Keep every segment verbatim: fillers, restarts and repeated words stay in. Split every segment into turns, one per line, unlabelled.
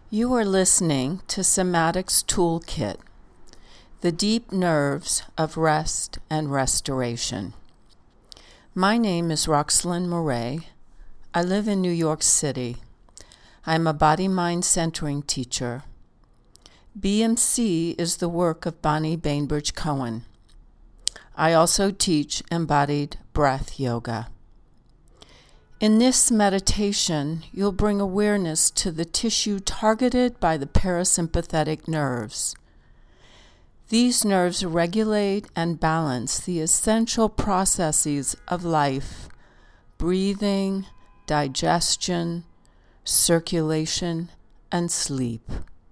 You are listening to Somatics Toolkit, the deep nerves of rest and restoration. My name is Roxalyn Moray. I live in New York City. I am a body-mind centering teacher. B M C is the work of Bonnie Bainbridge Cohen. I also teach embodied breath yoga. In this meditation, you'll bring awareness to the tissue targeted by the parasympathetic nerves. These nerves regulate and balance the essential processes of life: breathing, digestion, circulation, and sleep.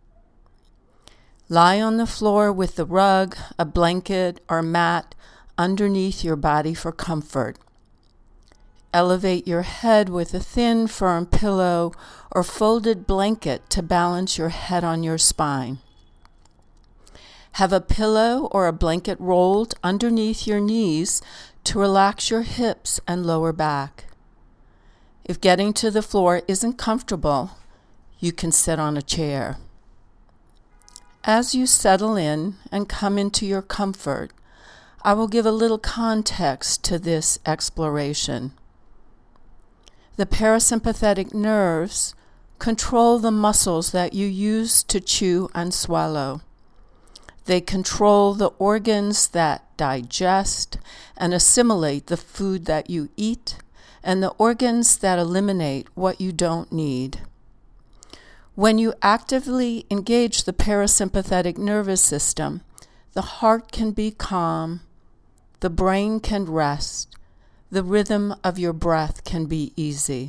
Lie on the floor with the rug, a blanket, or mat underneath your body for comfort. Elevate your head with a thin, firm pillow or folded blanket to balance your head on your spine. Have a pillow or a blanket rolled underneath your knees to relax your hips and lower back. If getting to the floor isn't comfortable, you can sit on a chair. As you settle in and come into your comfort, I will give a little context to this exploration. The parasympathetic nerves control the muscles that you use to chew and swallow. They control the organs that digest and assimilate the food that you eat, and the organs that eliminate what you don't need. When you actively engage the parasympathetic nervous system, the heart can be calm, the brain can rest, the rhythm of your breath can be easy.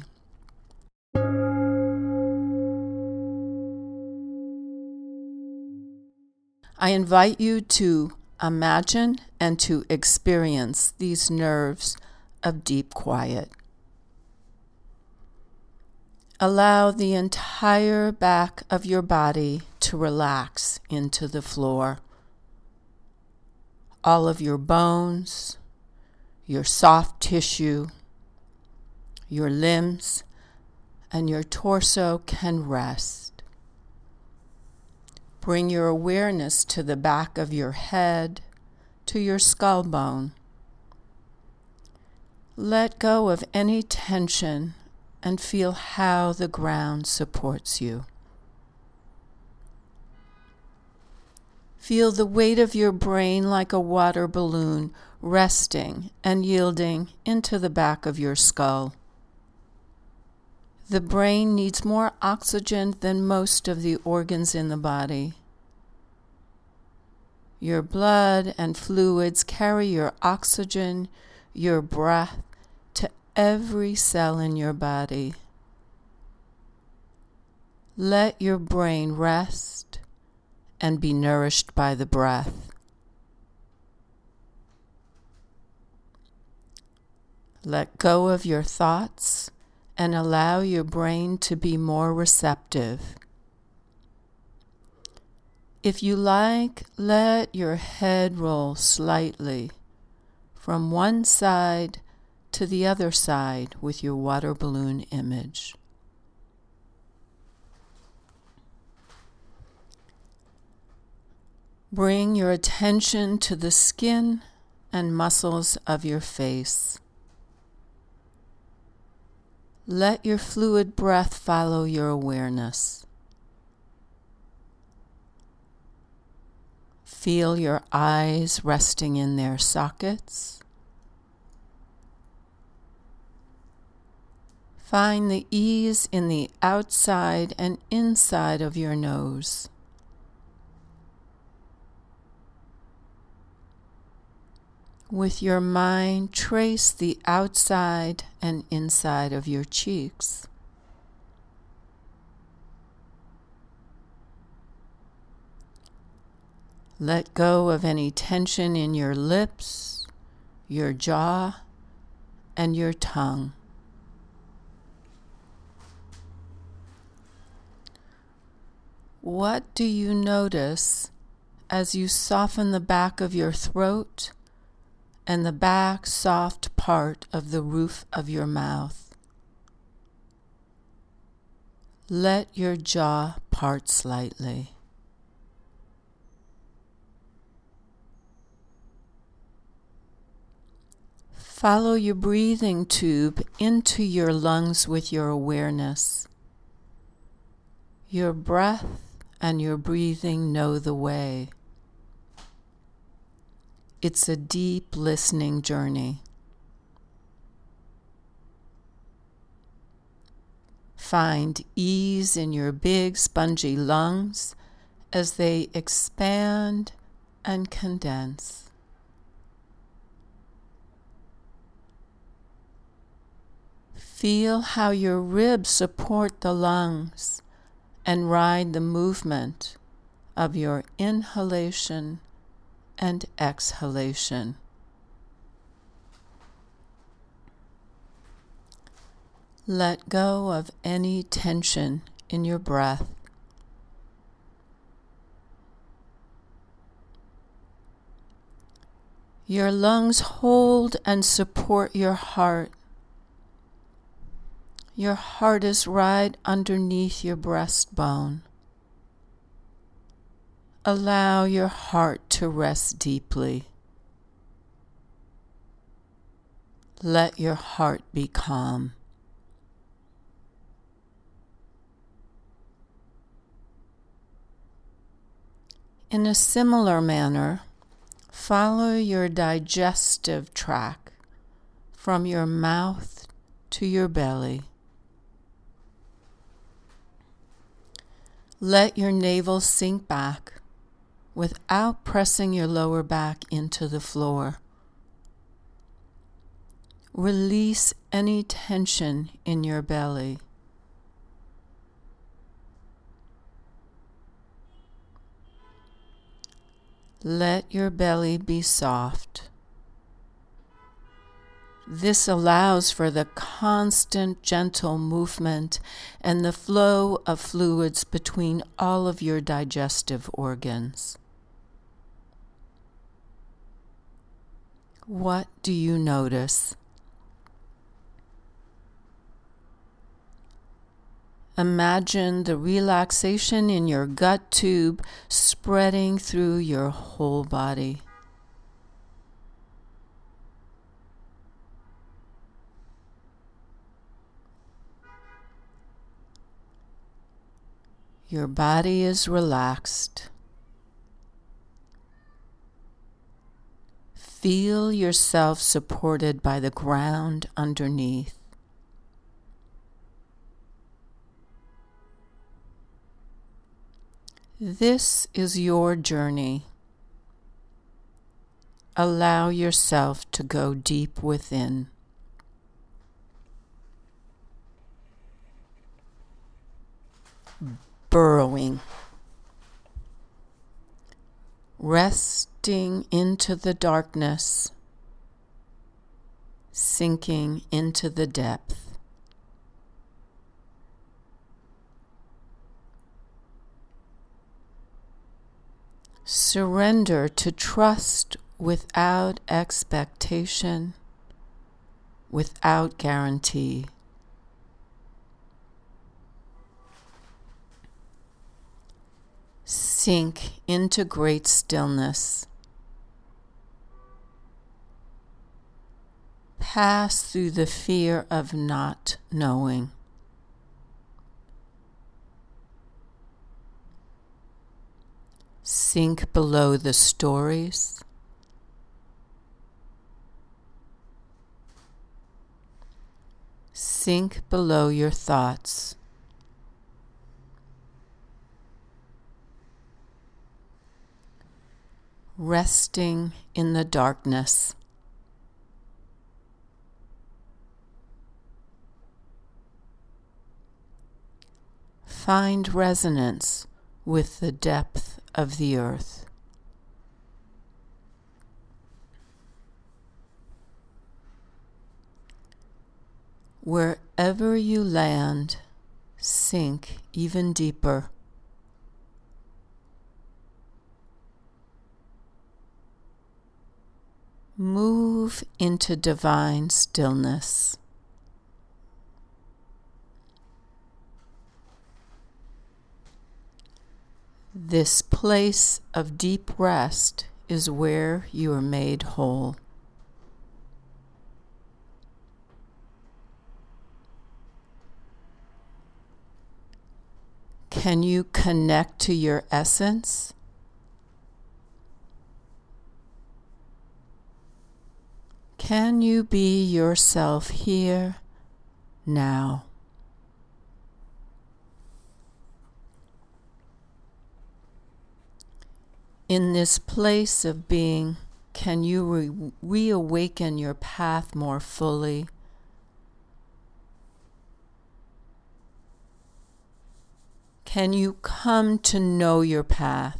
I invite you to imagine and to experience these nerves of deep quiet. Allow the entire back of your body to relax into the floor. All of your bones, your soft tissue, your limbs, and your torso can rest. Bring your awareness to the back of your head, to your skull bone. Let go of any tension and feel how the ground supports you. Feel the weight of your brain like a water balloon resting and yielding into the back of your skull. The brain needs more oxygen than most of the organs in the body. Your blood and fluids carry your oxygen, your breath, to every cell in your body. Let your brain rest and be nourished by the breath. Let go of your thoughts and allow your brain to be more receptive. If you like, let your head roll slightly from one side to the other side with your water balloon image. Bring your attention to the skin and muscles of your face. Let your fluid breath follow your awareness. Feel your eyes resting in their sockets. Find the ease in the outside and inside of your nose. With your mind, trace the outside and inside of your cheeks. Let go of any tension in your lips, your jaw, and your tongue. What do you notice as you soften the back of your throat and the back soft part of the roof of your mouth? Let your jaw part slightly. Follow your breathing tube into your lungs with your awareness. Your breath and your breathing know the way. It's a deep listening journey. Find ease in your big, spongy lungs as they expand and condense. Feel how your ribs support the lungs and ride the movement of your inhalation and exhalation. Let go of any tension in your breath. Your lungs hold and support your heart. Your heart is right underneath your breastbone. Allow your heart to rest deeply. Let your heart be calm. In a similar manner, follow your digestive tract from your mouth to your belly. Let your navel sink back without pressing your lower back into the floor. Release any tension in your belly. Let your belly be soft. This allows for the constant, gentle movement and the flow of fluids between all of your digestive organs. What do you notice? Imagine the relaxation in your gut tube spreading through your whole body. Your body is relaxed. Feel yourself supported by the ground underneath. This is your journey. Allow yourself to go deep within. Burrowing. Resting into the darkness, sinking into the depth. Surrender to trust without expectation, without guarantee. Sink into great stillness. Pass through the fear of not knowing. Sink below the stories. Sink below your thoughts. Resting in the darkness. Find resonance with the depth of the earth. Wherever you land, sink even deeper. Move into divine stillness. This place of deep rest is where you are made whole. Can you connect to your essence? Can you be yourself here, now? In this place of being, can you re- reawaken your path more fully? Can you come to know your path?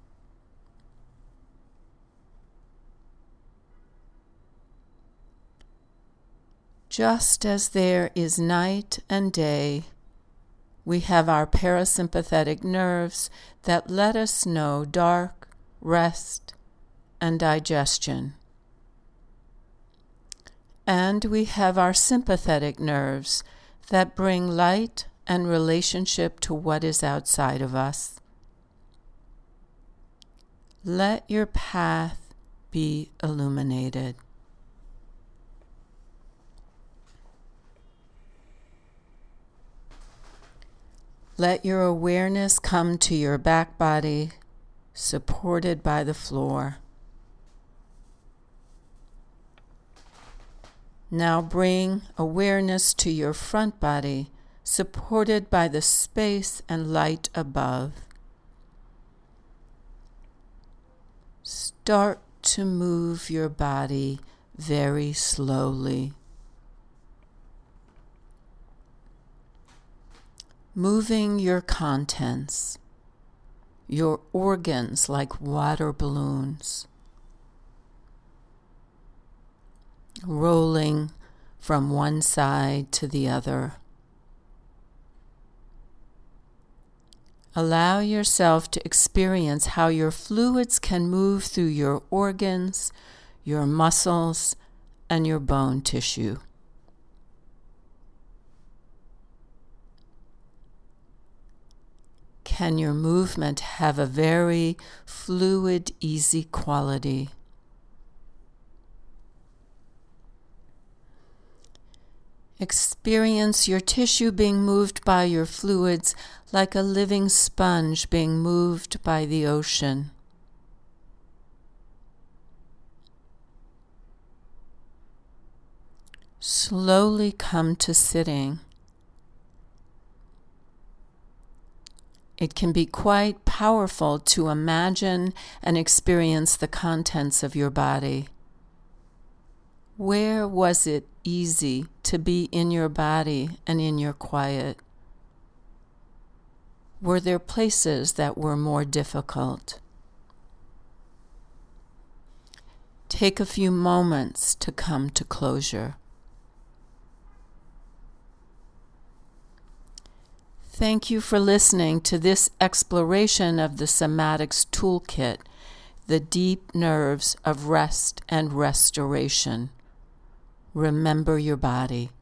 Just as there is night and day, we have our parasympathetic nerves that let us know dark, rest, and digestion. And we have our sympathetic nerves that bring light and relationship to what is outside of us. Let your path be illuminated. Let your awareness come to your back body, supported by the floor. Now bring awareness to your front body, supported by the space and light above. Start to move your body very slowly. Moving your contents, your organs like water balloons, rolling from one side to the other. Allow yourself to experience how your fluids can move through your organs, your muscles, and your bone tissue. Can your movement have a very fluid, easy quality? Experience your tissue being moved by your fluids like a living sponge being moved by the ocean. Slowly come to sitting. It can be quite powerful to imagine and experience the contents of your body. Where was it easy to be in your body and in your quiet? Were there places that were more difficult? Take a few moments to come to closure. Thank you for listening to this exploration of the Somatics Toolkit, the deep nerves of rest and restoration. Remember your body.